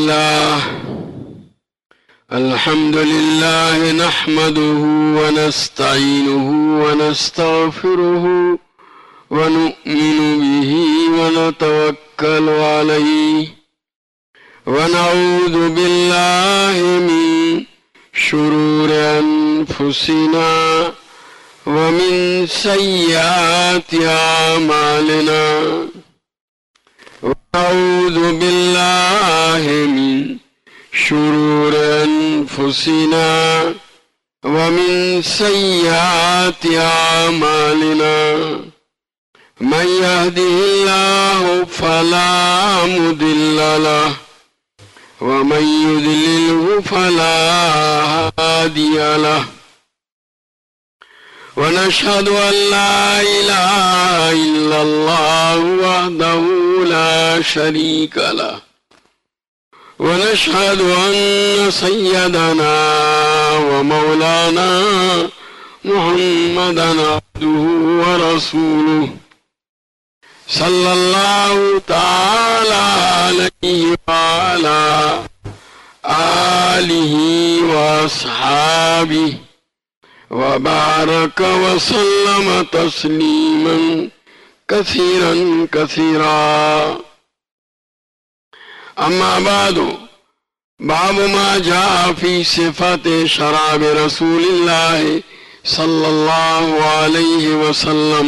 الحمد لله نحمده ونستعينه ونستغفره ونؤمن به ونتوكل عليه ونعوذ بالله من شرور أنفسنا ومن سيئات أعمالنا ونعوذ بالله من شرور أنفسنا ومن سيئات أعمالنا من يهده الله فلا مضل له ومن يضلله فلا هادي له ونشهد أن لا إله إلا الله وحده لا شريك له ونشهد أن سيدنا ومولانا محمدا عبده ورسوله صلى الله تعالى عليه وعلى آله وأصحابه وبارك وسلم تسليما كثيرا كثيرا. أما بعد، باب ما جاء في صفة شراب رسول الله صلی اللہ علیہ وسلم.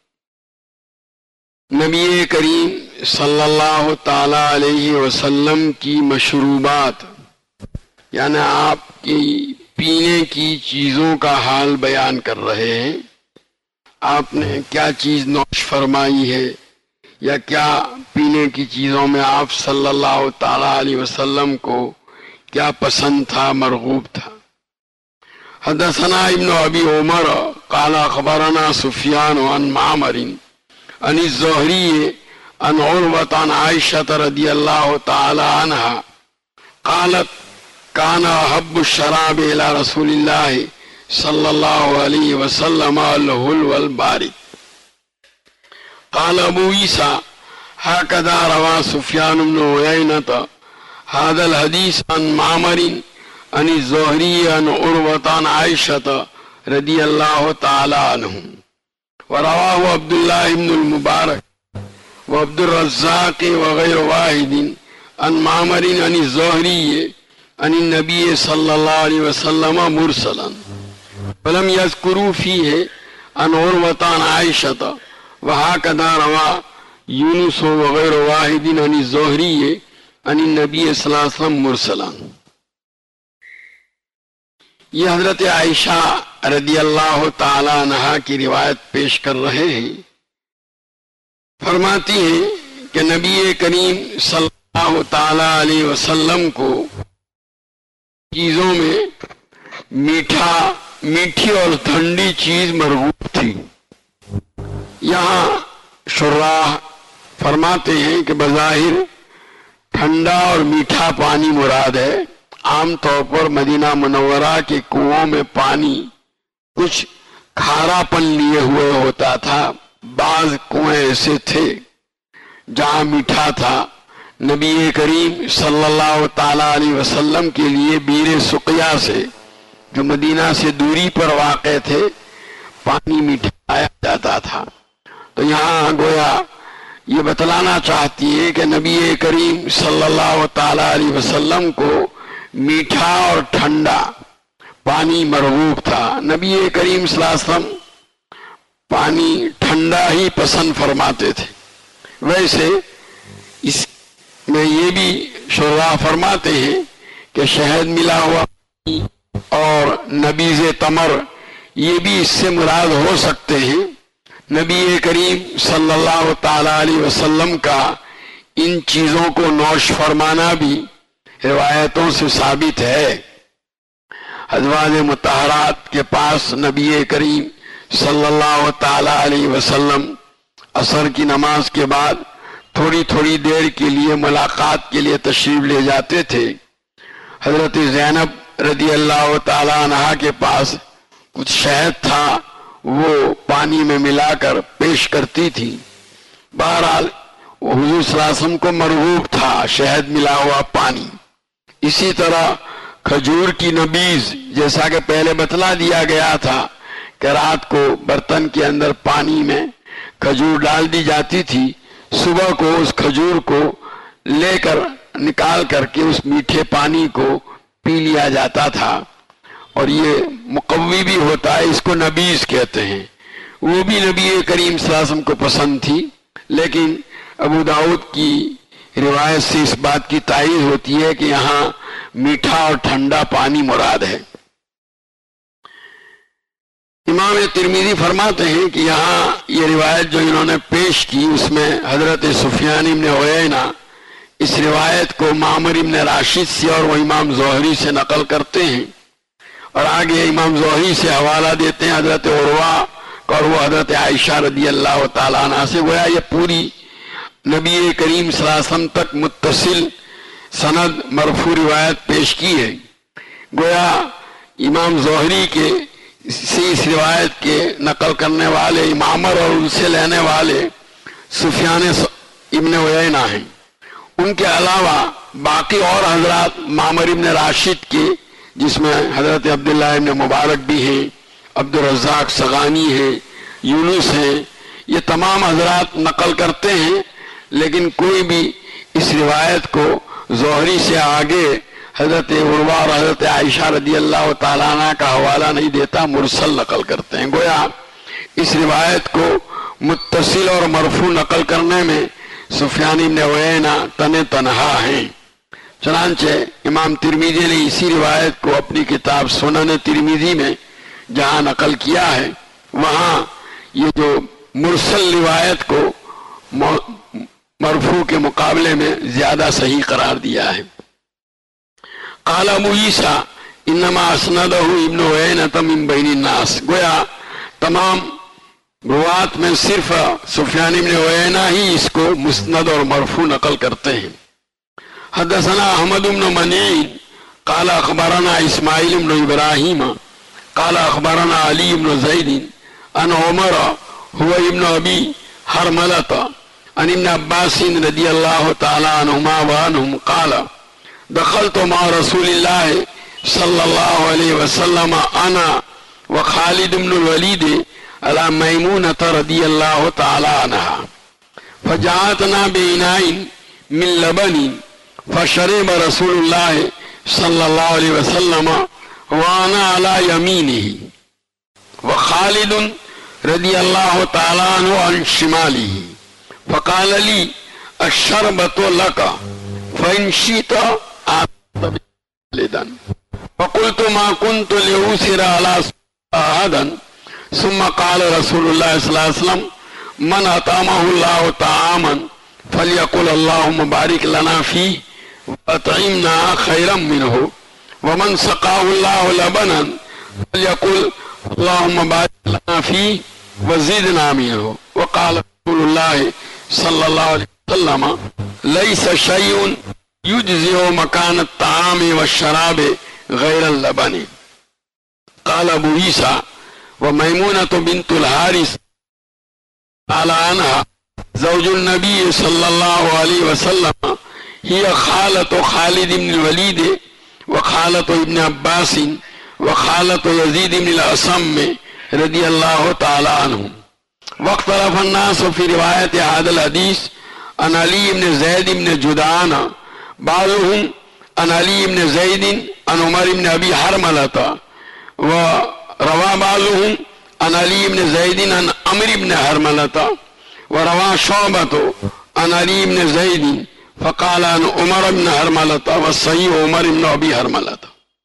نبی کریم صلی اللہ تعالی علیہ وسلم کی مشروبات یعنی آپ کی پینے کی چیزوں کا حال بیان کر رہے ہیں. آپ نے کیا چیز نوش فرمائی ہے یا کیا پینے کی چیزوں میں آپ صلی اللہ تعالی علیہ وسلم کو کیا پسند تھا، مرغوب تھا. حدثنا ابن ابی عمر قال اخبرنا سفیان عن معمر عن الزہری عن عروة عن عائشة رضی اللہ تعالی عنہا قالت كان أحب الشراب إلى رسول الله صلى الله عليه وسلم الحلو البارد. قال أبو عيسى هكذا روى سفيان بن عيينة هذا الحديث عن معمر عن الزهري عن عروة عن عائشة رضي الله تعالى عنهم، ورواه عبد الله بن المبارك وعبد الرزاق وغير واحد عن معمر عن الزهري عن النبي صلى الله عليه وسلم مرسلا ولم يذكروا فيه عن عروة عن عائشة، وهكذا روى يونس وغير واحد عن الزهري عن النبي صلى الله عليه وسلم مرسلا. یہ حضرت عائشہ رضی اللہ تعالی عنہا کی روایت پیش کر رہے ہیں. فرماتی ہیں کہ نبی کریم صلی اللہ تعالی علیہ وسلم کو چیزوں میں میٹھی اور ٹھنڈی چیز مرغوب تھی. یہاں شراح فرماتے ہیں کہ بظاہر ٹھنڈا اور میٹھا پانی مراد ہے. عام طور پر مدینہ منورہ کے کنووں میں پانی کچھ کھارا پن لیے ہوئے ہوتا تھا. بعض کنویں ایسے تھے جہاں میٹھا تھا. نبی کریم صلی اللہ تعالی علیہ وسلم کے لیے بیر سقیہ سے جو مدینہ سے دوری پر واقع تھے پانی میٹھا آیا جاتا تھا. تو یہاں گویا یہ بتلانا چاہتی ہے کہ نبی کریم صلی اللہ تعالی علیہ وسلم کو میٹھا اور ٹھنڈا پانی مرغوب تھا. نبی کریم صلی اللہ علیہ وسلم پانی ٹھنڈا ہی پسند فرماتے تھے. ویسے اس میں یہ بھی شراح فرماتے ہیں کہ شہد ملا ہوا اور نبیذ تمر یہ بھی اس سے مراد ہو سکتے ہیں. نبی کریم صلی اللہ تعالی علیہ وسلم کا ان چیزوں کو نوش فرمانا بھی روایتوں سے ثابت ہے. ازواج مطہرات کے پاس نبی کریم صلی اللہ تعالی علیہ وسلم عصر کی نماز کے بعد تھوڑی تھوڑی دیر کے لیے ملاقات کے لیے تشریف لے جاتے تھے. حضرت زینب رضی اللہ تعالی عنہا کے پاس کچھ شہد تھا، وہ پانی میں ملا کر پیش کرتی تھی. بہرحال وہ حضور صلی اللہ علیہ وسلم کو مرغوب تھا، شہد ملا ہوا پانی۔ اسی طرح کھجور کی نبیذ، جیسا کہ پہلے بتلا دیا گیا تھا کہ رات کو برتن کے اندر پانی میں کھجور ڈال دی جاتی تھی، صبح کو اس کھجور کو لے کر نکال کر کے اس میٹھے پانی کو پی لیا جاتا تھا، اور یہ مقوی بھی ہوتا ہے، اس کو نبیذ کہتے ہیں۔ وہ بھی نبی کریم صلی اللہ علیہ وسلم کو پسند تھی، لیکن ابو داؤد کی روایت سے اس بات کی تائید ہوتی ہے کہ یہاں میٹھا اور ٹھنڈا پانی مراد ہے۔ امام ترمذی فرماتے ہیں کہ یہاں یہ روایت جو انہوں نے پیش کی اس میں حضرت سفیان ابن عیینہ اس روایت کو معمر ابن راشد سے اور وہ امام زہری سے نقل کرتے ہیں، اور آگے امام زہری سے حوالہ دیتے ہیں حضرت عروہ اور وہ حضرت عائشہ رضی اللہ تعالیٰ عنہ سے۔ گویا یہ پوری نبی کریم صلی اللہ علیہ وسلم تک متصل سند مرفوع روایت پیش کی ہے۔ گویا امام زہری کے سے اس روایت کے نقل کرنے والے معمر اور ان سے لینے والے سفیان ابن عیینہ ہیں۔ ان کے علاوہ باقی اور حضرات معمر ابن راشد کے، جس میں حضرت عبداللہ ابن مبارک بھی ہیں، عبد الرزاق صغانی ہیں، یونس ہیں، یہ تمام حضرات نقل کرتے ہیں، لیکن کوئی بھی اس روایت کو زہری سے آگے حضرت عروہ اور حضرت عائشہ رضی اللہ تعالیٰ عنہ کا حوالہ نہیں دیتا، مرسل نقل کرتے ہیں۔ گویا اس روایت کو متصل اور مرفوع نقل کرنے میں سفیان ابن عیینہ تنہا ہیں۔ چنانچہ امام ترمذی نے اسی روایت کو اپنی کتاب سنن ترمذی میں جہاں نقل کیا ہے، وہاں یہ جو مرسل روایت کو مرفوع کے مقابلے میں زیادہ صحیح قرار دیا ہے۔ قال ابو عیسیٰ انما اسندہ ابن عیینہ من بین الناس، گویا تمام روات میں صرف سفیان ابن عیینہ ہی اس کو مسند اور مرفوع نقل کرتے ہیں۔ حدثنا احمد بن منیع قال اخبرنا اسماعیل بن ابراہیم قال اخبرنا علی بن زید ان عمر هو ابن ابی حرملۃ عن ابن عباس رضی اللہ تعالی عنہما وعنہم قال دخلت مع رسول اللہ صلی اللہ علیہ وسلم انا وخالد بن الولید على میمونۃ رضی اللہ تعالی عنہا فجاءتنا بإناء من لبن فشرب رسول اللہ صلی اللہ علیہ وسلم وانا على یمینہ وخالد رضی اللہ تعالی عنہ عن شمالہ فقال لی الشربۃ لک فإن شئت فقلت ما كنت لأوسر على أحدا ثم قال رسول الله صلى الله عليه وسلم من أطعمه الله طعاما فليقل اللهم بارك لنا فيه وأطعمنا خيرا منه ومن سقاه الله لبنا فليقل اللهم بارك لنا فيه وزدنا منه وقال رسول الله صلى الله عليه وسلم ليس شيء يجزئ مكان الطعام والشراب غير اللبن۔ قال ابو عیسیٰ ومیمونۃ بنت الحارث قال عنها زوج النبي صلى الله عليه وسلم هي خالة خالد بن الولید وخالة ابن عباس وخالة يزيد بن الأصم رضی اللہ تعالی عنہم۔ واختلف الناس في رواية هذا الحديث عن علي بن زيد بن جدعان بعضهم عن علي بن زيد عن عمر بن ابي حرملة وروى بعضهم عن علي بن زيد عن عمرو بن حرملة وروى شعبة عن علي بن زيد فقال عن عمر بن حرملة والصحيح عمر بن ابي حرملة۔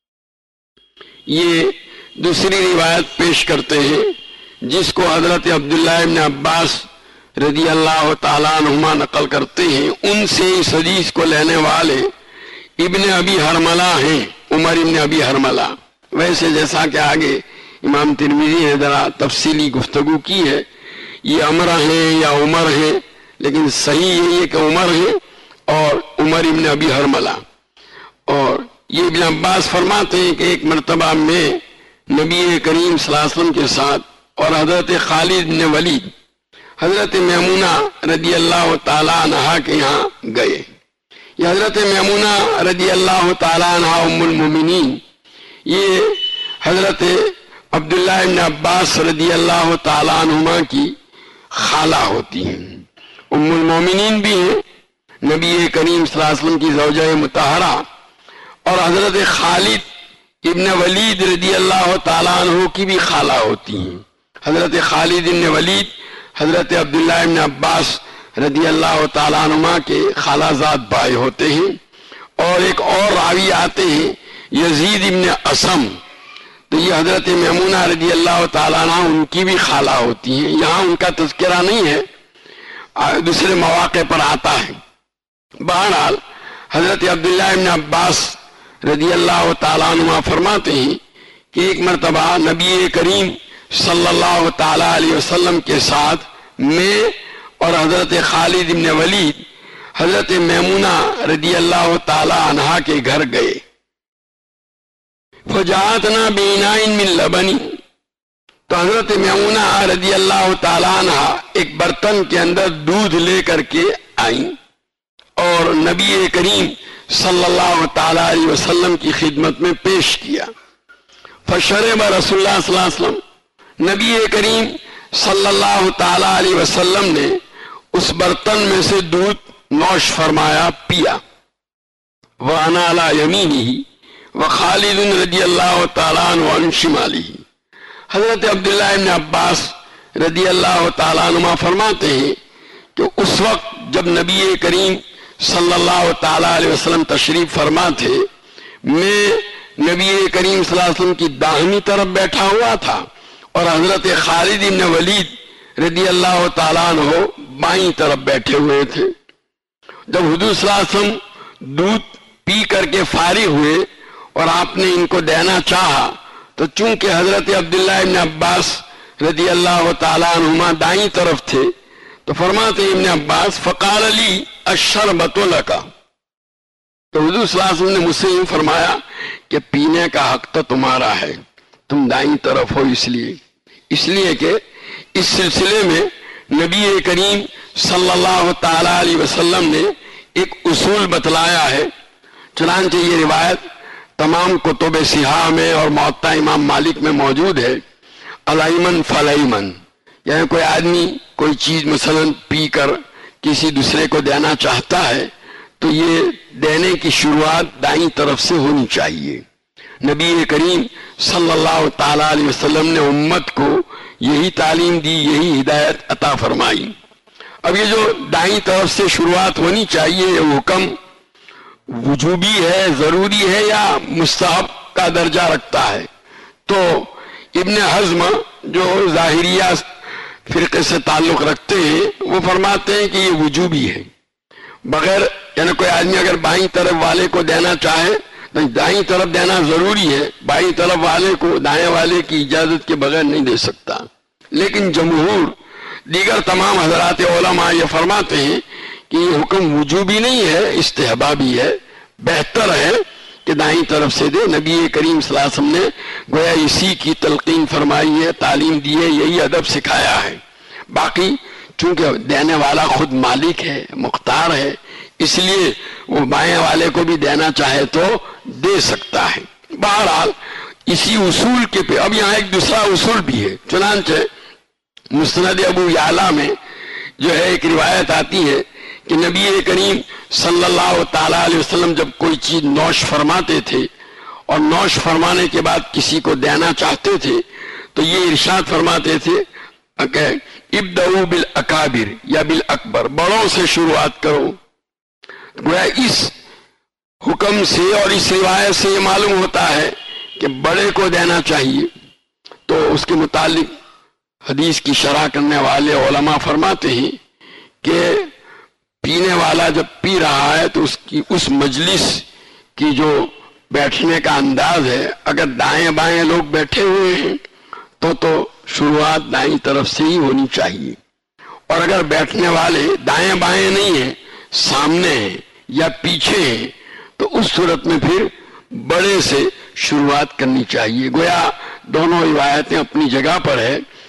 یہ دوسری روایت پیش کرتے ہیں جس کو حضرت عبداللہ ابن عباس رضی اللہ تعالیٰ عنہما نقل کرتے ہیں۔ ان سے اس حدیث کو لینے والے ابن ابی حرملہ ہیں، عمر ابن ابی حرملہ۔ ویسے جیسا کہ آگے امام ترمذی نے ذرا تفصیلی گفتگو کی ہے، یہ عمر ہیں یا عمر ہیں، لیکن صحیح یہی ہے کہ عمر ہیں اور عمر ابن ابی حرملہ۔ اور یہ ابن عباس فرماتے ہیں کہ ایک مرتبہ میں نبی کریم صلی اللہ علیہ وسلم کے ساتھ اور حضرت خالد بن ولید حضرت میمونہ رضی اللہ تعالیٰ عنہا کے یہاں گئے. یہ حضرت میمونہ رضی اللہ تعالیٰ عنہا ام المومنین، یہ حضرت عبداللہ ابن عباس رضی اللہ تعالیٰ عنہما کی خالہ ہوتی ہیں، ام المومنین بھی ہیں، نبی کریم صلی اللہ علیہ وسلم کی زوجہ مطہرہ، اور حضرت خالد ابن ولید رضی اللہ تعالیٰ عنہ کی بھی خالہ ہوتی ہیں. حضرت خالد ابن ولید حضرت عبداللہ ابن عباس رضی اللہ تعالیٰ عنہما کے خالہ زاد بھائی ہوتے ہیں. اور ایک اور راوی آتے ہیں یزید ابن اسم، تو یہ حضرت میمونہ رضی اللہ تعالیٰ عنہ ان کی بھی خالہ ہوتی ہیں. یہاں ان کا تذکرہ نہیں ہے، دوسرے مواقع پر آتا ہے. بہرحال حضرت عبداللہ ابن عباس رضی اللہ تعالیٰ عنہ فرماتے ہیں کہ ایک مرتبہ نبی کریم صلی اللہ تعالیٰ علیہ وسلم کے ساتھ میں اور حضرت خالد ابن ولید حضرت میمونہ رضی اللہ تعالیٰ عنہا کے گھر گئے. فجاءتنا بِإِنَاءٍ مِّن لَبَنٍ، تو حضرت میمونہ رضی اللہ تعالیٰ عنہا ایک برتن کے اندر دودھ لے کر کے آئیں اور نبی کریم صلی اللہ تعالیٰ علیہ وسلم کی خدمت میں پیش کیا. فشرب رسول اللہ صلی اللہ علیہ وسلم، نبی کریم صلی اللہ تعالیٰ علیہ وسلم نے اس برتن میں سے دودھ نوش فرمایا، پیا. وَأَنَا عَلَى يَمِينِهِ وَخَالِدٌ رضی اللہ تعالیٰ عنہ عن شمالہ. حضرت عبداللہ ابن عباس رضی اللہ تعالیٰ عنہ فرماتے ہیں کہ اس وقت جب نبی کریم صلی اللہ تعالیٰ علیہ وسلم تشریف فرما تھے، میں نبی کریم صلی اللہ علیہ وسلم کی داہنی طرف بیٹھا ہوا تھا اور حضرت خالد ابن ولید رضی اللہ تعالیٰ عنہ بائیں طرف بیٹھے ہوئے تھے. جب حضور صلی اللہ علیہ وسلم دودھ پی کر کے فارغ ہوئے اور آپ نے ان کو دینا چاہا، تو چونکہ حضرت عبداللہ ابن عباس رضی اللہ تعالیٰ عنہما دائیں طرف تھے، تو فرماتے ابن عباس فقال لی الشربۃ لک، تو حضور صلی اللہ علیہ وسلم نے مجھ سے فرمایا کہ پینے کا حق تو تمہارا ہے، تم دائیں طرف ہو، اس لیے کہ اس سلسلے میں نبی کریم صلی اللہ تعالیٰ علیہ وسلم نے ایک اصول بتلایا ہے. چنانچہ یہ روایت تمام کتب صحاح میں اور موطا امام مالک میں موجود ہے. الایمن فالایمن، یعنی کوئی آدمی کوئی چیز مثلا پی کر کسی دوسرے کو دینا چاہتا ہے تو یہ دینے کی شروعات دائیں طرف سے ہونی چاہیے. نبی کریم صلی اللہ تعالیٰ علیہ وسلم نے امت کو یہی تعلیم دی، یہی ہدایت عطا فرمائی. اب یہ جو دائیں طرف سے شروعات ہونی چاہیے، یہ حکم وجوبی ہے، ضروری ہے، یا مستحب کا درجہ رکھتا ہے؟ تو ابن حزم جو ظاہریہ فرقے سے تعلق رکھتے ہیں وہ فرماتے ہیں کہ یہ وجوبی ہے. بغیر یعنی کوئی آدمی اگر بائیں طرف والے کو دینا چاہے تو دائیں طرف دینا ضروری ہے، بائیں طرف والے کو دائیں والے کی اجازت کے بغیر نہیں دے سکتا. لیکن جمہور دیگر تمام حضرات علماء یہ فرماتے ہیں کہ یہ حکم وجوبی نہیں ہے، استحبابی ہے. بہتر ہے کہ دائیں طرف سے دے. نبی کریم صلی اللہ علیہ وسلم نے گویا اسی کی تلقین فرمائی ہے، تعلیم دی ہے، یہی ادب سکھایا ہے. باقی چونکہ دینے والا خود مالک ہے، مختار ہے، اس لیے وہ بائیں والے کو بھی دینا چاہے تو دے سکتا ہے. بہرحال اسی اصول کے پہ اب یہاں ایک دوسرا اصول بھی ہے. چنانچہ مسند ابو یعلا میں جو ہے ایک روایت آتی ہے کہ نبی کریم صلی اللہ تعالیٰ علیہ وسلم جب کوئی چیز نوش فرماتے تھے اور نوش فرمانے کے بعد کسی کو دینا چاہتے تھے تو یہ ارشاد فرماتے تھے کہ ابدؤوا بالاکابر یا بالاکبر، بڑوں سے شروعات کرو. گویا اس حکم سے اور اس روایت سے یہ معلوم ہوتا ہے کہ بڑے کو دینا چاہیے. تو اس کے متعلق حدیث کی شرح کرنے والے علماء فرماتے ہیں کہ پینے والا جب پی رہا ہے تو اس مجلس کی جو بیٹھنے کا انداز ہے، اگر دائیں بائیں لوگ بیٹھے ہوئے ہیں تو شروعات دائیں طرف سے ہی ہونی چاہیے. اور اگر بیٹھنے والے دائیں بائیں نہیں ہیں، سامنے ہیں یا پیچھے ہیں، تو اس صورت میں پھر بڑے سے شروعات کرنی چاہیے. گویا دونوں روایتیں اپنی جگہ پر ہے.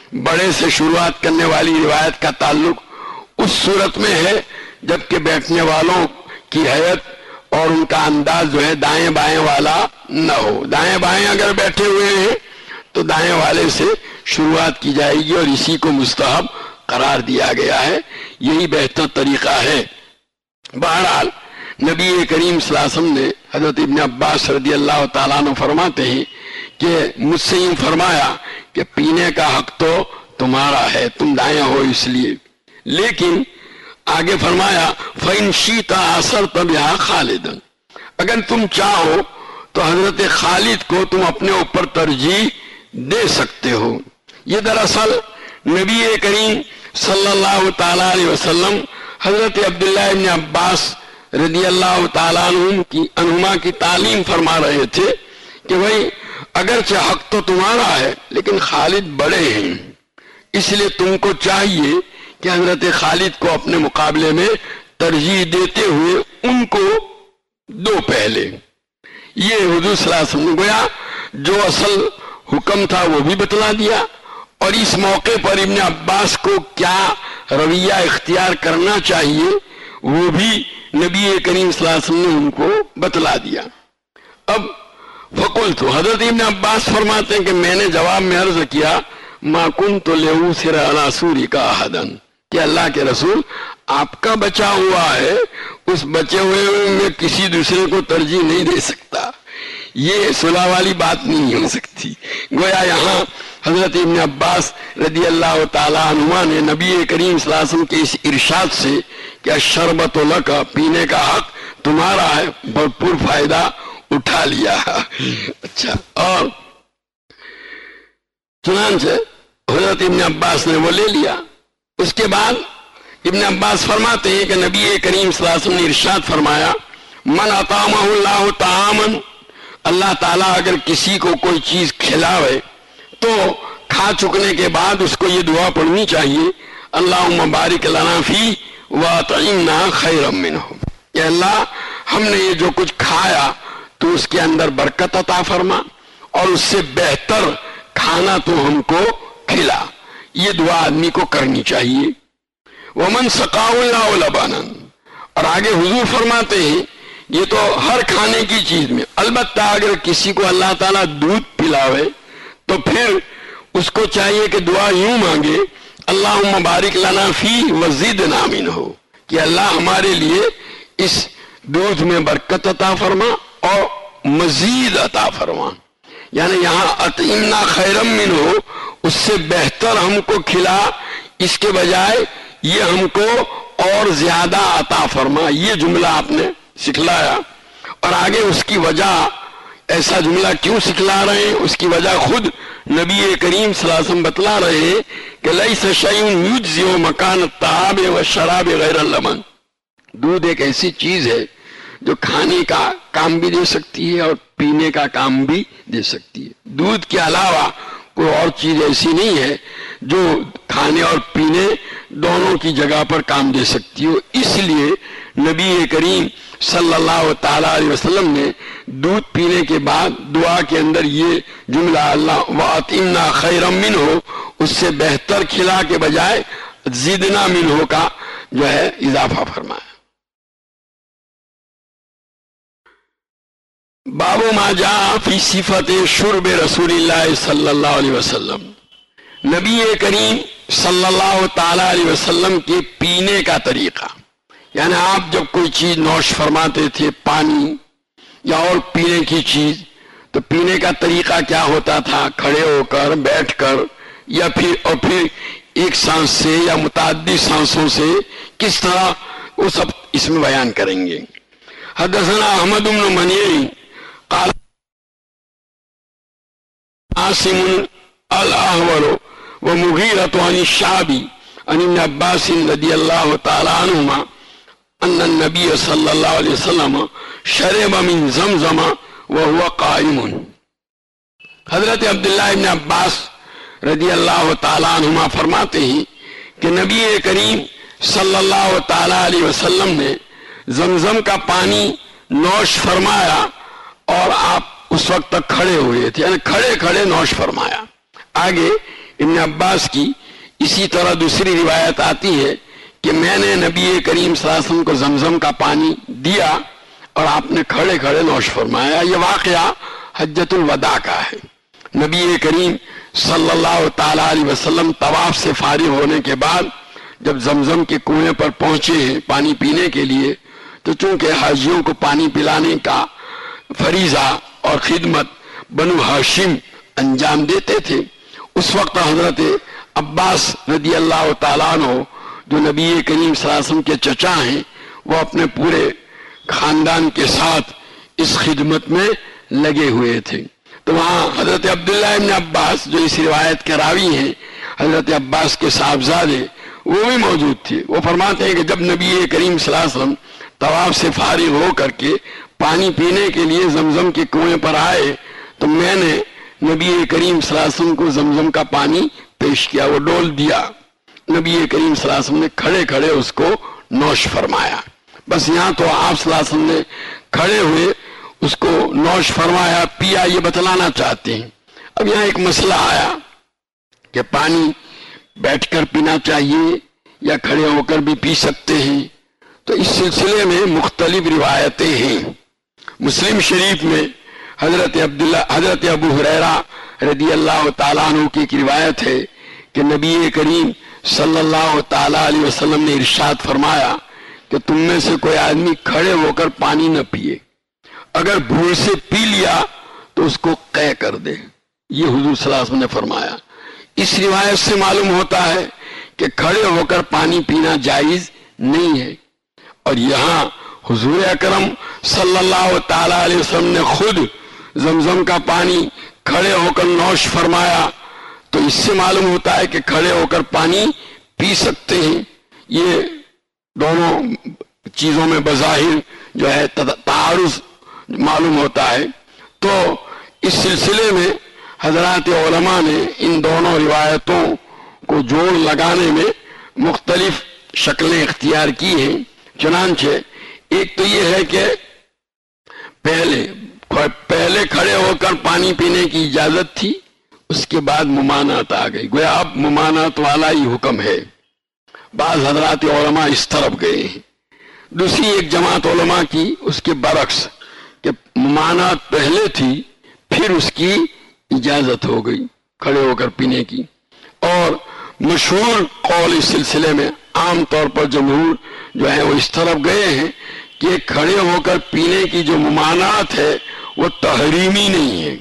بڑے سے شروعات کرنے والی روایت کا تعلق اس صورت میں ہے جبکہ بیٹھنے والوں کی حیت اور ان کا انداز جو ہے دائیں بائیں والا نہ ہو. دائیں بائیں اگر بیٹھے ہوئے ہیں تو دائیں والے سے شروعات کی جائے گی اور اسی کو مستحب قرار دیا گیا ہے. یہی بہتر طریقہ ہے. بہرحال نبی کریم صلی اللہ علیہ وسلم نے حضرت ابن عباس رضی اللہ تعالیٰ عنہ فرماتے ہیں کہ مجھ سے یوں فرمایا کہ پینے کا حق تو تمہارا ہے، تم دائیں ہو اس لیے، لیکن آگے فرمایا فَإِنْ شِئْتَ أَثَرْتَ بِهَا خَالِدًا، اگر تم چاہو تو حضرت خالد کو تم اپنے اوپر ترجیح دے سکتے ہو. یہ دراصل نبی کریم صلی اللہ تعالیٰ علیہ وسلم حضرت عبداللہ ابن عباس رضی اللہ تعالیٰ عنہما کی تعلیم فرما رہے تھے کہ بھائی اگرچہ حق تو تمہارا ہے لیکن خالد بڑے ہیں، اس لیے تم کو چاہیے کہ حضرت خالد کو اپنے مقابلے میں ترجیح دیتے ہوئے ان کو دو پہلے. یہ حضور صلی اللہ علیہ وسلم نے گویا جو اصل حکم تھا وہ بھی بتلا دیا، اور اس موقع پر ابن عباس کو کیا رویہ اختیار کرنا چاہیے وہ بھی نبی کریم صلی اللہ علیہ وسلم نے ان کو بتلا دیا. اب فقلت، حضرت ابن عباس فرماتے ہیں کہ میں نے جواب میں عرض کیا ما کنت لأوثر علی سورک احدا، کہ اللہ کے رسول آپ کا بچا ہوا ہے، اس بچے ہوئے میں کسی دوسرے کو ترجیح نہیں دے سکتا. یہ صلح والی بات نہیں ہو سکتی. گویا یہاں حضرت ابن عباس رضی اللہ تعالیٰ عنہما نے نبی کریم صلی اللہ علیہ وسلم کے اس ارشاد سے کہ الشربۃ لک، پینے کا حق تمہارا ہے، بھرپور فائدہ اٹھا لیا. اچھا، اور چنانچہ حضرت ابن عباس نے وہ لے لیا. اس کے بعد ابن عباس فرماتے ہیں کہ نبی کریم صلی اللہ علیہ وسلم نے ارشاد فرمایا من اطعمہ اللہ طعاما، اللہ تعالیٰ اگر کسی کو کوئی چیز کھلاوے تو کھا چکنے کے بعد اس کو یہ دعا پڑھنی چاہیے اللہم بارک لنا فی واطعمنا خیرا منہ، کہ اللہ ہم نے یہ جو کچھ کھایا تو اس کے اندر برکت عطا فرما اور اس سے بہتر کھانا تو ہم کو کھلا. یہ دعا آدمی کو کرنی چاہیے. ومن سقاہ اللہ لبنا، اور آگے حضور فرماتے ہیں یہ تو ہر کھانے کی چیز میں، البتہ اگر کسی کو اللہ تعالیٰ دودھ پلاوے تو پھر اس کو چاہیے کہ دعا یوں مانگے اللہم بارک لنا فی وزدنا منہ، کہ اللہ ہمارے لیے اس دودھ میں برکت عطا فرما اور مزید عطا فرما. یعنی یہاں اطعمنا خیرا منہ، اس سے بہتر ہم کو کھلا، اس کے بجائے یہ ہم کو اور زیادہ عطا فرما. یہ جملہ آپ نے سکھلایا، اور آگے اس کی وجہ، ایسا جملہ کیوں سکھلا رہے ہیں اس کی وجہ خود نبی کریم صلی اللہ علیہ وسلم بتلا رہے ہیں کہ لیس شیء یجزئ مکان الطعام والشراب غیر اللبن، دودھ ایک ایسی چیز ہے جو کھانے کا کام بھی دے سکتی ہے اور پینے کا کام بھی دے سکتی ہے. دودھ کے علاوہ کوئی اور چیز ایسی نہیں ہے جو کھانے اور پینے دونوں کی جگہ پر کام دے سکتی ہو. اس لیے نبی کریم صلی اللہ تعالیٰ علیہ وسلم نے دودھ پینے کے بعد دعا کے اندر یہ جملہ اللہ وَأَطْعِمْنَا خَيْرًا مِنْهُ، اس سے بہتر کھلا کے بجائے زدنا منہ کا جو ہے اضافہ فرمایا. باب ما جاء فی صفت شرب رسول اللہ صلی اللہ علیہ وسلم، نبی کریم صلی اللہ تعالیٰ علیہ وسلم کے پینے کا طریقہ. یعنی آپ جب کوئی چیز نوش فرماتے تھے، پانی یا اور پینے کی چیز، تو پینے کا طریقہ کیا ہوتا تھا؟ کھڑے ہو کر، بیٹھ کر، یا پھر ایک سانس سے یا متعدد سانسوں سے، کس طرح، وہ سب اس میں بیان کریں گے. حدثنا احمد بن منیع قال عاصم الاحول ومغیرۃ عن الشعبی عن ابن عباس رضی اللہ تعالی عنہما ان النبی صلی اللہ علیہ وسلم شرب من زمزم وهو قائم. حضرت عبداللہ ابن عباس رضی اللہ تعالی عنہما فرماتے ہیں کہ نبی کریم صلی اللہ تعالی علیہ وسلم نے زمزم کا پانی نوش فرمایا اور آپ اس وقت تک کھڑے ہوئے تھے، یعنی کھڑے کھڑے نوش فرمایا. آگے ابن عباس کی اسی طرح دوسری روایت آتی ہے کہ میں نے نبی کریم صلی اللہ علیہ وسلم کو زمزم کا پانی دیا اور آپ نے کھڑے کھڑے نوش فرمایا۔ یہ واقعہ حجۃ الوداع کا ہے۔ نبی کریم صلی اللہ تعالی علیہ وسلم طواف سے فارغ ہونے کے بعد جب زمزم کے کنویں پر پہنچے ہیں پانی پینے کے لیے، تو چونکہ حاجیوں کو پانی پلانے کا فریضہ اور خدمت بنو ہاشم انجام دیتے تھے، اس وقت حضرت عباس رضی اللہ تعالیٰ عنہ جو نبی کریم صلی اللہ علیہ وسلم کے چچا ہیں، وہ اپنے پورے خاندان کے ساتھ اس خدمت میں لگے ہوئے تھے۔ تو وہاں حضرت عبداللہ ابن عباس جو اس روایت کے راوی ہیں، حضرت عباس کے صاحبزادے، وہ بھی موجود تھے۔ وہ فرماتے ہیں کہ جب نبی کریم صلی اللہ علیہ وسلم طواف سے فارغ ہو کر کے پانی پینے کے لیے زمزم کے کنویں پر آئے تو میں نے نبی کریم صلی اللہ علیہ وسلم کو زمزم کا پانی پیش کیا، وہ ڈول دیا۔ نبی کریم صلی اللہ علیہ وسلم نے کھڑے کھڑے اس کو نوش فرمایا۔ بس یہاں تو آپ صلی اللہ علیہ وسلم نے کھڑے ہوئے اس کو نوش فرمایا، پیا، یہ بتلانا چاہتے ہیں۔ اب یہاں ایک مسئلہ آیا کہ پانی بیٹھ کر پینا چاہیے یا کھڑے ہو کر بھی پی سکتے ہیں، تو اس سلسلے میں مختلف روایتیں ہیں۔ مسلم شریف میں حضرت ابو ہریرہ رضی اللہ تعالیٰ عنہ کی ایک روایت ہے کہ نبی کریم صلی اللہ تعالیٰ علیہ وسلم نے ارشاد فرمایا کہ تم میں سے کوئی آدمی کھڑے ہو کر پانی نہ پیے، اگر بھول سے پی لیا تو اس کو قے کر دے۔ یہ حضور صلی اللہ علیہ وسلم نے فرمایا۔ اس روایت سے معلوم ہوتا ہے کہ کھڑے ہو کر پانی پینا جائز نہیں ہے، اور یہاں حضور اکرم صلی اللہ تعالیٰ علیہ وسلم نے خود زمزم کا پانی کھڑے ہو کر نوش فرمایا، تو اس سے معلوم ہوتا ہے کہ کھڑے ہو کر پانی پی سکتے ہیں۔ یہ دونوں چیزوں میں بظاہر جو ہے تعارض معلوم ہوتا ہے۔ تو اس سلسلے میں حضرات علماء نے ان دونوں روایتوں کو جوڑ لگانے میں مختلف شکلیں اختیار کی ہیں۔ چنانچہ ایک تو یہ ہے کہ پہلے کھڑے ہو کر پانی پینے کی اجازت تھی، اس کے بعد ممانعت آ گئی، گویا اب ممانعت والا ہی حکم ہے۔ بعض حضرات علماء اس طرف گئے ہیں۔ دوسری ایک جماعت علماء کی اس کے برعکس کہ ممانعت پہلے تھی پھر اس کی اجازت ہو گئی کھڑے ہو کر پینے کی۔ اور مشہور قول اس سلسلے میں عام طور پر جمہور جو ہے وہ اس طرف گئے ہیں کہ کھڑے ہو کر پینے کی جو ممانعت ہے وہ تحریمی نہیں ہے،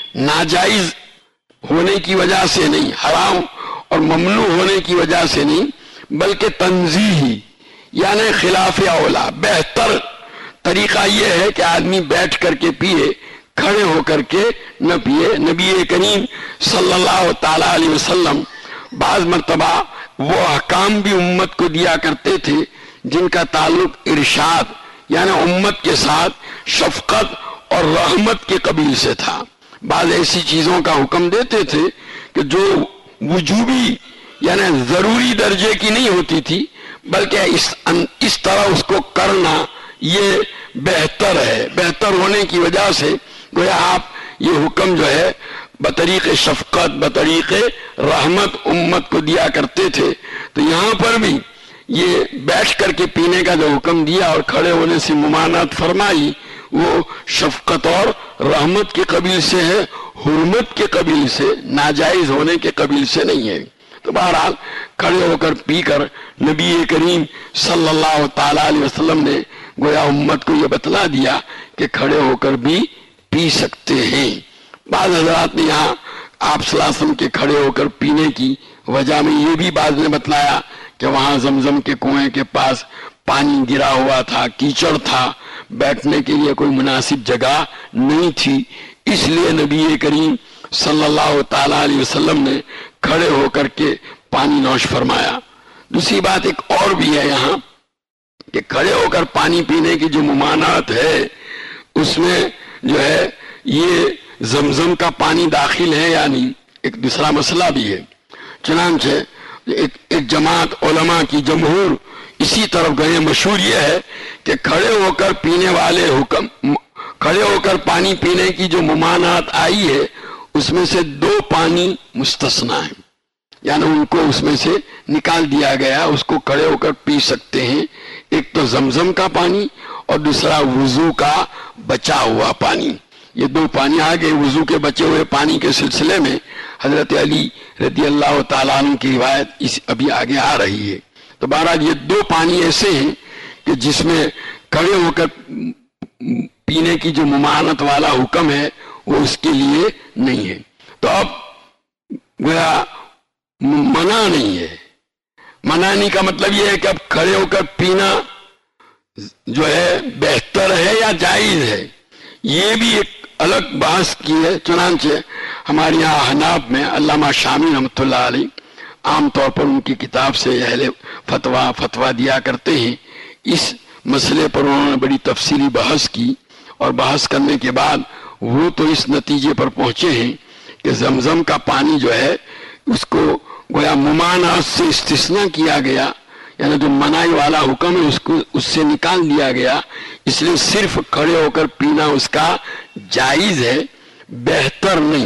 ناجائز ہونے کی وجہ سے نہیں، حرام اور ممنوع ہونے کی وجہ سے نہیں، بلکہ تنزیہی یعنی خلاف اولا بہتر طریقہ یہ ہے کہ آدمی بیٹھ کر کے پیے، کھڑے ہو کر کے نہ پیے۔ نبی کریم صلی اللہ تعالی علیہ وسلم بعض مرتبہ وہ احکام بھی امت کو دیا کرتے تھے جن کا تعلق ارشاد یعنی امت کے ساتھ شفقت اور رحمت کے قبیل سے تھا۔ بعض ایسی چیزوں کا حکم دیتے تھے کہ جو وجوبی یعنی ضروری درجے کی نہیں ہوتی تھی، بلکہ اس طرح اس کو کرنا یہ بہتر ہے، بہتر ہونے کی وجہ سے گویا آپ یہ حکم جو ہے بطریق شفقت بطریق رحمت امت کو دیا کرتے تھے۔ تو یہاں پر بھی یہ بیٹھ کر کے پینے کا جو حکم دیا اور کھڑے ہونے سے ممانعت فرمائی وہ شفقت اور رحمت کے قبیل سے ہے، حرمت کے قبیل سے، ناجائز ہونے کے قبیل سے نہیں ہے۔ تو بہرحال کھڑے ہو کر پی کر نبی کریم صلی اللہ تعالی علیہ وسلم نے گویا امت کو یہ بتلا دیا کہ کھڑے ہو کر بھی پی سکتے ہیں۔ بعض حضرات نے یہاں آپ صلی اللہ علیہ وسلم کے کھڑے ہو کر پینے کی وجہ میں یہ بھی بعض نے بتلایا کہ وہاں زمزم کے کنویں کے پاس پانی گرا ہوا تھا، کیچڑ تھا، بیٹھنے کے لیے کوئی مناسب جگہ نہیں تھی، اس لیے نبی کریم صلی اللہ تعالی علیہ وسلم نے کھڑے ہو کر کے پانی نوش فرمایا۔ دوسری بات ایک اور بھی ہے یہاں کہ کھڑے ہو کر پانی پینے کی جو ممانعت ہے اس میں جو ہے یہ زمزم کا پانی داخل ہے یا نہیں، ایک دوسرا مسئلہ بھی ہے۔ چنانچہ ایک جماعت علماء کی جمہور اسی طرف گئے۔ مشہور یہ ہے کہ کھڑے ہو کر پینے والے حکم، کھڑے ہو کر پانی پینے کی جو ممانعت آئی ہے اس میں سے 2 پانی مستثنا ہیں۔ یعنی ان کو اس میں سے نکال دیا گیا، اس کو کھڑے ہو کر پی سکتے ہیں۔ ایک تو زمزم کا پانی اور دوسرا وضو کا بچا ہوا پانی، یہ دو پانی آ گئے۔ وضو کے بچے ہوئے پانی کے سلسلے میں حضرت علی رضی اللہ تعالیٰ عنہ کی روایت ابھی آگے آ رہی ہے۔ تو بہرحال یہ دو پانی ایسے ہیں کہ جس میں کھڑے ہو کر پینے کی جو ممانعت والا حکم ہے وہ اس کے لیے نہیں ہے۔ تو اب گویا منع نہیں ہے، منع کا مطلب یہ ہے کہ اب کھڑے ہو کر پینا جو ہے بہتر ہے یا جائز ہے، یہ بھی ایک الگ بحث کی ہے۔ چنانچہ ہمارے یہاں احناف میں علامہ شامی رحمۃ اللہ علیہ عام طور پر ان کی کتاب سے اہل فتویٰ دیا کرتے ہیں، اس مسئلے پر انہوں نے بڑی تفصیلی بحث کی، اور بحث کرنے کے بعد وہ تو اس نتیجے پر پہنچے ہیں کہ زمزم کا پانی جو ہے اس کو گویا ممانعت سے استثناء کیا گیا، یعنی جو منائی والا حکم ہے اس کو اس سے نکال دیا گیا، اس لیے صرف کھڑے ہو کر پینا اس کا جائز ہے، بہتر نہیں۔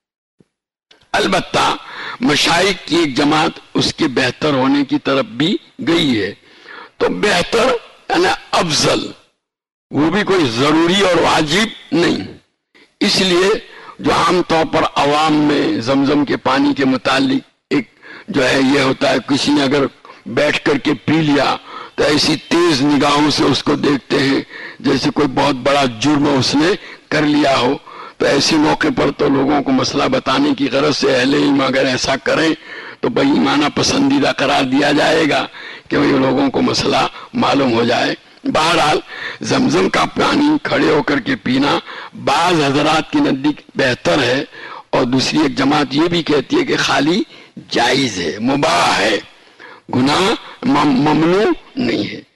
البتہ مشائخ کی ایک جماعت اس کے بہتر ہونے کی طرف بھی گئی ہے، تو بہتر یعنی افضل، وہ بھی کوئی ضروری اور واجب نہیں۔ اس لیے جو عام طور پر عوام میں زمزم کے پانی کے متعلق ایک جو ہے یہ ہوتا ہے، کسی نے اگر بیٹھ کر کے پی لیا تو ایسی تیز نگاہوں سے اس کو دیکھتے ہیں جیسے کوئی بہت بڑا جرم اس نے کر لیا ہو۔ تو ایسے موقع پر تو لوگوں کو مسئلہ بتانے کی غرض سے اہل علم اگر ایسا کریں تو بےایمانہ پسندیدہ قرار دیا جائے گا کہ وہ لوگوں کو مسئلہ معلوم ہو جائے۔ بہرحال زمزم کا پانی کھڑے ہو کر کے پینا بعض حضرات کی نزدیک بہتر ہے، اور دوسری ایک جماعت یہ بھی کہتی ہے کہ خالی جائز ہے، مباح ہے، گناہ ممنوع نہیں ہے۔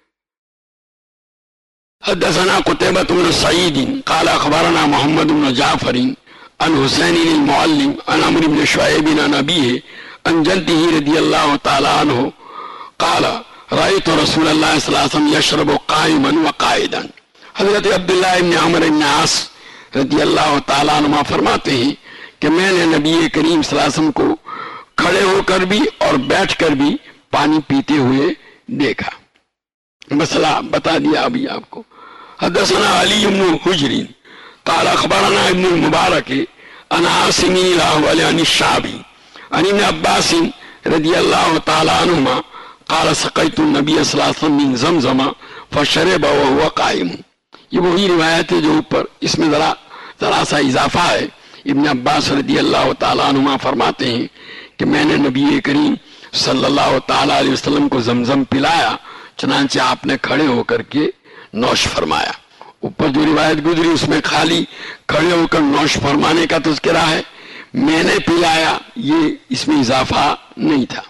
حدثنا قتيبة بن سعيد قال اخبرنا محمد بن جعفر عن حسين المعلم عن عمرو بن شعيب عن أبيه عن جده رضي الله تعالى عنه قال رأيت رسول الله صلى الله عليه وسلم يشرب قائما وقائدا۔ حضرت عبداللہ ابن عمرو بن عاص رضی اللہ تعالیٰ عنہ فرماتے ہیں کہ میں نے نبی کریم صلی اللہ علیہ وسلم کو کھڑے ہو کر بھی اور بیٹھ کر بھی پانی پیتے ہوئے دیکھا۔ مسئلہ بتا دیا ابھی آپ کو۔ حدثنا علی بن حجر قال اخبرنا ابن المبارک عن عاصم الاحول عن الشعبی عن ابن عباس رضی اللہ تعالی عنہما قال سقیت النبی صلی اللہ علیہ وسلم من زمزم فشرب وهو قائم۔ یہ وہی روایت ہے جو اوپر، اس میں ذرا سا اضافہ ہے۔ ابن عباس رضی اللہ تعالی عنہما فرماتے ہیں کہ میں نے نبی کریم صلی اللہ تعالی علیہ وسلم کو زمزم پلایا، چنانچہ آپ نے کھڑے ہو کر کے نوش فرمایا۔ اوپر جو روایت گزری اس میں خالی کھڑے ہو کر نوش فرمانے کا تذکرہ ہے، میں نے پلایا یہ اس میں اضافہ نہیں تھا۔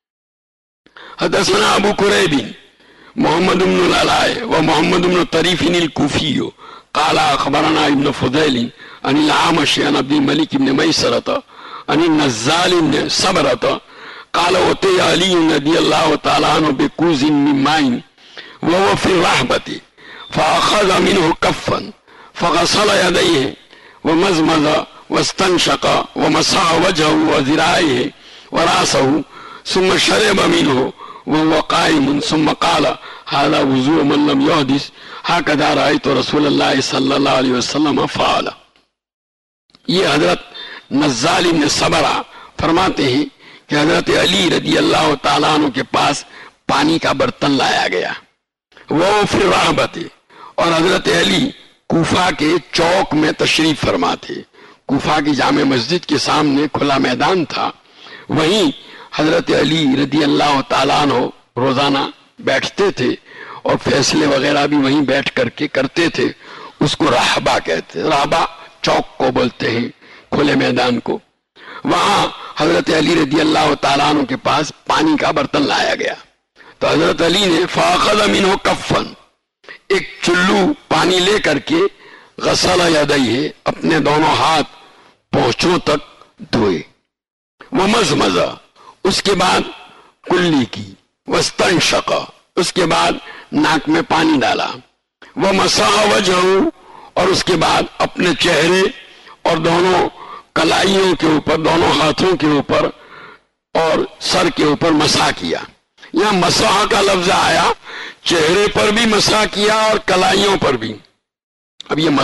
حدثنا ابو قریب محمد بن العلاء و محمد بن طریف الکوفی قال اخبرنا ابن فضیل عن الاعمش عن عبد الملک بن میسرۃ عن النزال بن صبرۃ قال اتي علی رضی اللہ تعالی عنہ بکوز من ماء وهو في الرحبة فأخذ منه كفا فغسل يديه ومزمز واستنشق ومسح وجهه وذراعيه ورأسه ثم شرب منه وهو قائم ثم قال هذا وضوء من لم يحدث هكذا رأيت رسول الله صلى الله عليه وسلم فعل۔ یہ حضرت نزال بن صبرہ فرماتے ہیں کہ حضرت علی رضی اللہ تعالیٰ عنہ کے پاس پانی کا برتن لایا گیا، وہ پھر راہبت، اور حضرت علی کوفہ کے چوک میں تشریف فرما تھے۔ کوفہ کی جامع مسجد کے سامنے کھلا میدان تھا، وہیں حضرت علی رضی اللہ تعالیٰ عنہ روزانہ بیٹھتے تھے اور فیصلے وغیرہ بھی وہیں بیٹھ کر کے کرتے تھے۔ اس کو راہبہ کہتے ہیں، راہبہ چوک کو بولتے ہیں، کھلے میدان کو۔ وہاں حضرت علی رضی اللہ تعالیٰ عنہ کے پاس پانی کا برتن لایا گیا، تو حضرت علی نے فاخذ منہ کفن، ایک چلو پانی لے کر کے غسل یدیہ، اپنے دونوں ہاتھ پونچھوں تک دھوئے، ومزمز، اس کے بعد کلی کی، واستنشق، اس کے بعد ناک میں پانی ڈالا، ومسح وجہہ، اور اس کے بعد اپنے چہرے اور دونوں کلائیوں کے اوپر، دونوں ہاتھوں کے اوپر اور سر کے اوپر مسح کیا. یہاں مسح کا لفظ آیا، چہرے پر بھی مسح کیا اور کلائیوں پر بھی. اب یہ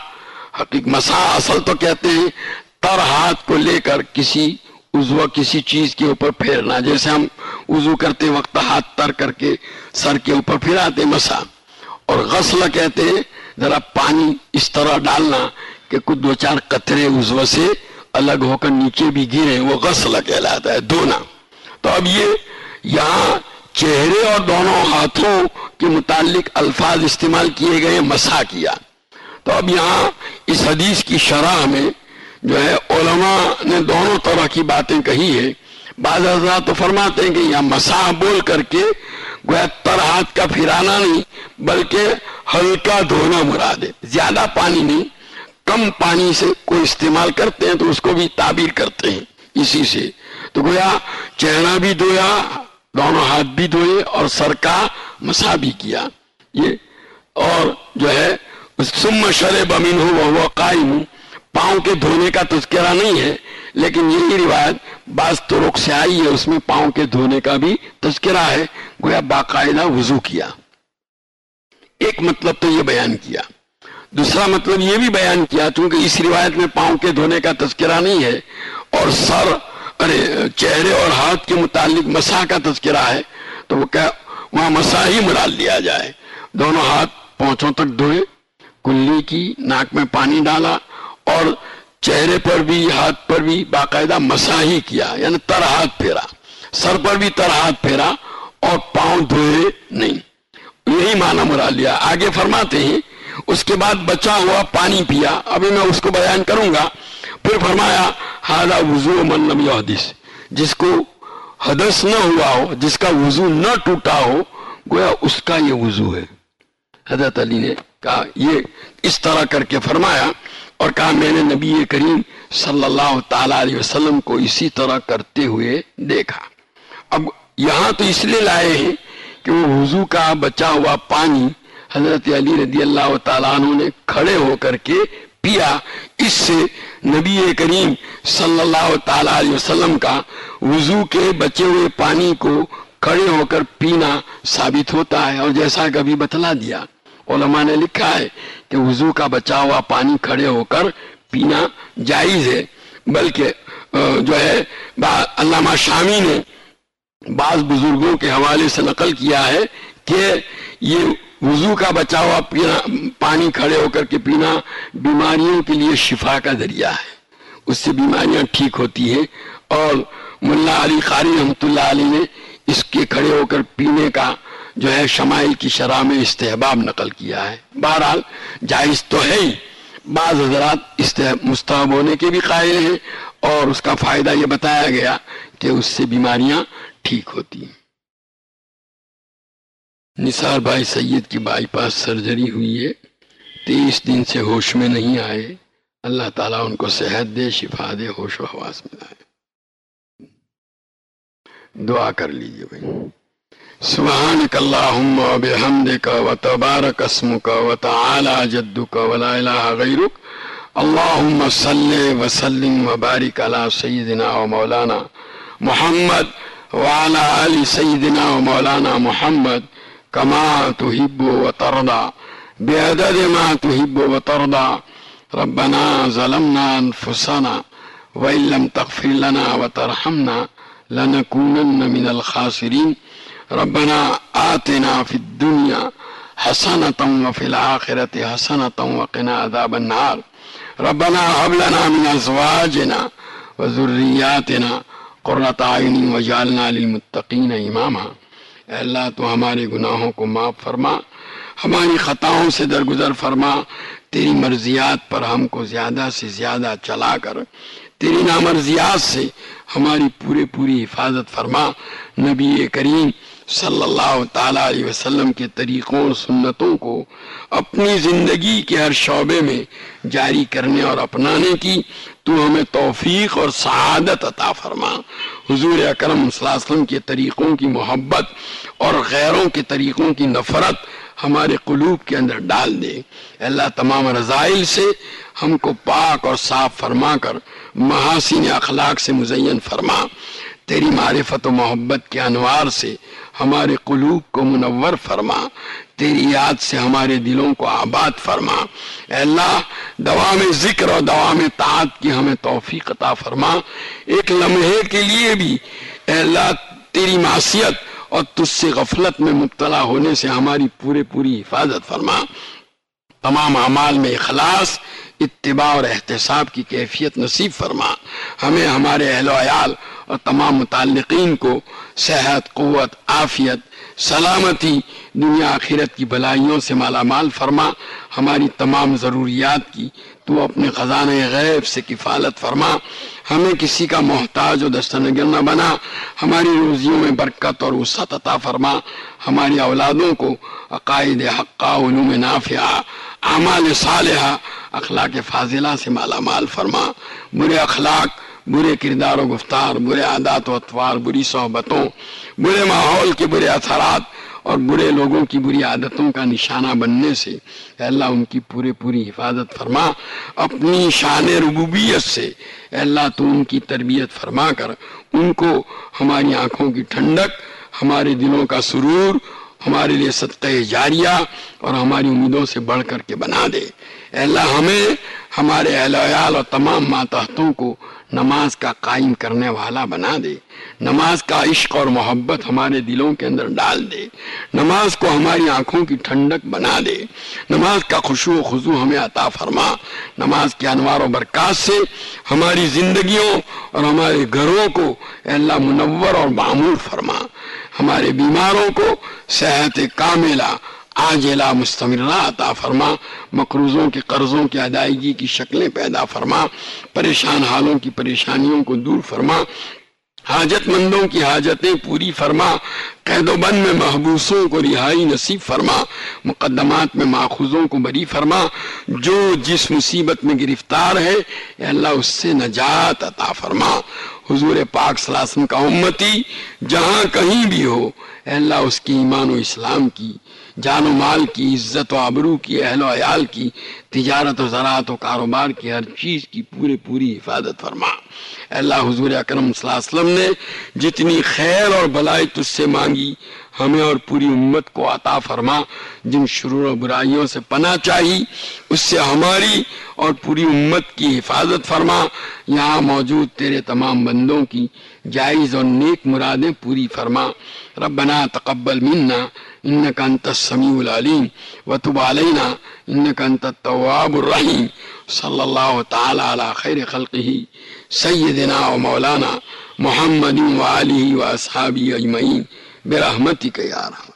مسح اصل تو کہتے ہیں تر ہاتھ کو لے کر کسی عضو کسی چیز کے اوپر پھیرنا، جیسے ہم وضو کرتے وقت ہاتھ تر کر کے سر کے اوپر پھراتے مسح. اور غسل کہتے ہیں ذرا پانی اس طرح ڈالنا کہ کچھ دو چار قطرے عضو سے الگ ہو کر نیچے بھی گرے، وہ غسل کہلاتا ہے، دھونا. تو اب یہ یہاں چہرے اور دونوں ہاتھوں کے متعلق الفاظ استعمال کیے گئے، مسح کیا. تو اب یہاں اس حدیث کی شرح میں جو ہے علماء نے دونوں طرح کی باتیں کہی ہے. بعض حضرات تو فرماتے ہیں کہ یہاں مسح بول کر کے گویا تر ہاتھ کا پھرانا نہیں بلکہ ہلکا دھونا مراد ہے، زیادہ پانی نہیں، کم پانی سے کوئی استعمال کرتے ہیں تو اس کو بھی تعبیر کرتے ہیں اسی سے. تو گویا چہرہ بھی دھویا، دونوں ہاتھ بھی دھوئے اور سر کا مسح بھی کیا. یہ اور جو ہے ثم شرب منہ وهو قائم، پاؤں کے دھونے کا تذکرہ نہیں ہے لیکن یہی روایت بعض طرق سے آئی ہے، اس میں پاؤں کے دھونے کا بھی تذکرہ ہے، گویا باقاعدہ وضو کیا. ایک مطلب تو یہ بیان کیا. دوسرا مطلب یہ بھی بیان کیا چونکہ اس روایت میں پاؤں کے دھونے کا تذکرہ نہیں ہے اور چہرے اور ہاتھ کے متعلق مسح کا تذکرہ ہے، تو وہ وہاں مسح ہی مراد لیا جائے. دونوں ہاتھ پونچھوں تک دھوئے، کلی کی ناک میں پانی ڈالا اور چہرے پر بھی ہاتھ پر بھی باقاعدہ مسح ہی کیا، یعنی تر ہاتھ پھیرا، سر پر بھی تر ہاتھ پھیرا اور پاؤں دھوئے نہیں. یہی معنی مراد لیا. آگے فرماتے ہیں اس کے بعد بچا ہوا پانی پیا. ابھی میں اس کو بیان کروں گا. پھر فرمایا ھذا وضوء من لم یحدث، جس کو حدث نہ ہوا ہو، جس کا وضو نہ ٹوٹا ہو، گویا اس کا یہ وضو ہے. حضرت علی نے کہا یہ اس طرح کر کے فرمایا اور کہا میں نے نبی کریم صلی اللہ تعالی علیہ وسلم کو اسی طرح کرتے ہوئے دیکھا. اب یہاں تو اس لیے لائے ہیں کہ وہ وضو کا بچا ہوا پانی حضرت علی رضی اللہ تعالیٰ عنہ نے کھڑے ہو کر کے پیا. اس سے نبی کریم صلی اللہ تعالی علیہ وسلم کا وضو کے بچے ہوئے پانی کو کھڑے ہو کر پینا ثابت ہوتا ہے. اور جیسا کبھی بتلا دیا علماء نے لکھا ہے کہ وضو کا بچا ہوا پانی کھڑے ہو کر پینا جائز ہے، بلکہ جو ہے علامہ شامی نے بعض بزرگوں کے حوالے سے نقل کیا ہے کہ یہ وضو کا بچا ہوا پانی کھڑے ہو کر کے پینا بیماریوں کے لیے شفا کا ذریعہ ہے، اس سے بیماریاں ٹھیک ہوتی ہیں. اور ملا علی قاری رحمۃ اللہ علیہ نے اس کے کھڑے ہو کر پینے کا جو ہے شمائل کی شرح میں استحباب نقل کیا ہے. بہرحال جائز تو ہے ہی، بعض حضرات مستحب ہونے کے بھی قائل ہیں اور اس کا فائدہ یہ بتایا گیا کہ اس سے بیماریاں ٹھیک ہوتی ہیں. نثار بھائی سید کی بائی پاس سرجری ہوئی ہے، 23 دن سے ہوش میں نہیں آئے. اللہ تعالیٰ ان کو صحت دے، شفا دے، ہوش و حواس میں لائے. دعا کر لیجئے بھائی. سبحانک اللہم و بحمدک و تبارک اسمک و تعالی جدک و لا الہ غیرک. اللہم صلی وسلم و بارک علی سیدنا و مولانا محمد وعلى آل سيدنا ومولانا محمد كما تحب وترضى بعدد ما تحب وترضى. ربنا ظلمنا أنفسنا وإن لم تغفر لنا وترحمنا لنكونن من الخاسرين. ربنا آتنا في الدنيا حسنة وفي الآخرة حسنة وقنا عذاب النار. ربنا هب لنا من أزواجنا وذرياتنا قرۃ اعین وجعلنا للمتقین اماما. اے اللہ تو ہمارے گناہوں کو معاف فرما، ہماری خطاؤں سے درگزر فرما، تیری مرضیات پر ہم کو زیادہ سے زیادہ چلا کر تیری نامرضیات سے ہماری پوری حفاظت فرما. نبی کریم صلی اللہ تعالی علیہ وسلم کے طریقوں اور سنتوں کو اپنی زندگی کے ہر شعبے میں جاری کرنے اور اپنانے کی تو ہمیں توفیق اور سعادت عطا فرما. حضور اکرم صلی اللہ علیہ وسلم کے طریقوں کی محبت اور غیروں کے طریقوں کی نفرت ہمارے قلوب کے اندر ڈال دے. اللہ تمام رذائل سے ہم کو پاک اور صاف فرما کر محاسن اخلاق سے مزین فرما. تیری معرفت و محبت کے انوار سے ہمارے قلوب کو منور فرما، تیری یاد سے ہمارے دلوں کو آباد فرما۔ اے اللہ دوام ذکر اور دوام طاعت کی ہمیں توفیق عطا فرما۔ ایک لمحے کے لیے بھی اے اللہ تیری معصیت اور تجھ سے غفلت میں مبتلا ہونے سے ہماری پوری حفاظت فرما۔ تمام اعمال میں اخلاص، اتباع اور احتساب کی کیفیت نصیب فرما۔ ہمیں، ہمارے اہل و عیال اور تمام متعلقین کو صحت، قوت، عافیت، سلامتی، دنیا آخرت کی بلائیوں سے مالا مال فرما۔ ہماری تمام ضروریات کی تو اپنے خزانہ غیب سے کفالت فرما۔ ہمیں کسی کا محتاج و دستنگر نہ بنا۔ ہماری روزیوں میں برکت اور وسعت عطا فرما۔ ہماری اولادوں کو عقائد حقہ، علوم نافعہ، اعمال صالحہ، اخلاق فاضلہ سے مالا مال فرما۔ برے اخلاق، برے کردار و گفتار، برے عادات و اطوار، بری صحبتوں، برے ماحول کے برے اثرات اور برے لوگوں کی بری عادتوں کا نشانہ بننے سے اے اللہ ان کی پوری حفاظت فرما۔ اپنی شان ربوبیت سے اے اللہ تو ان کی تربیت فرما کر ان کو ہماری آنکھوں کی ٹھنڈک، ہمارے دلوں کا سرور، ہمارے لیے صدقہ جاریہ اور ہماری امیدوں سے بڑھ کر کے بنا دے۔ اے اللہ ہمیں، ہمارے اہل و عیال اور تمام ماتحتوں کو نماز کا قائم کرنے والا بنا دے۔ نماز کا عشق اور محبت ہمارے دلوں کے اندر ڈال دے۔ نماز کو ہماری آنکھوں کی ٹھنڈک بنا دے۔ نماز کا خشوع و خضوع ہمیں عطا فرما۔ نماز کے انوار و برکات سے ہماری زندگیوں اور ہمارے گھروں کو اے اللہ منور اور معمور فرما۔ ہمارے بیماروں کو صحت کاملہ عاجلہ مستمرہ عطا فرما۔ مقروضوں کے قرضوں کی ادائیگی کی شکلیں پیدا فرما۔ پریشان حالوں کی پریشانیوں کو دور فرما۔ حاجت مندوں کی حاجتیں پوری فرما۔ قید و بند میں محبوسوں کو رہائی نصیب فرما۔ مقدمات میں ماخوذوں کو بری فرما۔ جو جس مصیبت میں گرفتار ہے اے اللہ اس سے نجات عطا فرما۔ حضور پاک صلی اللہ علیہ وسلم کا امتی جہاں کہیں بھی ہو اے اللہ اس کی ایمان و اسلام کی، جان و مال کی، عزت و آبرو کی، اہل و عیال کی، تجارت و زراعت و کاروبار کی، ہر چیز کی پوری حفاظت فرما۔ اے اللہ حضور اکرم صلی اللہ علیہ وسلم نے جتنی خیر اور بلائی تجھ سے مانگی ہمیں اور پوری امت کو عطا فرما۔ جن شرور و برائیوں سے پناہ چاہی اس سے ہماری اور پوری امت کی حفاظت فرما۔ یہاں موجود تیرے تمام بندوں کی جائز اور نیک مرادیں پوری فرما۔ ربنا تقبل منا انك انت السميع العليم وتب علينا انك انت التواب الرحيم صلى الله تعالى على خير خلقه سيدنا ومولانا محمد وآله وأصحابه أجمعين برحمتك يا رحمن۔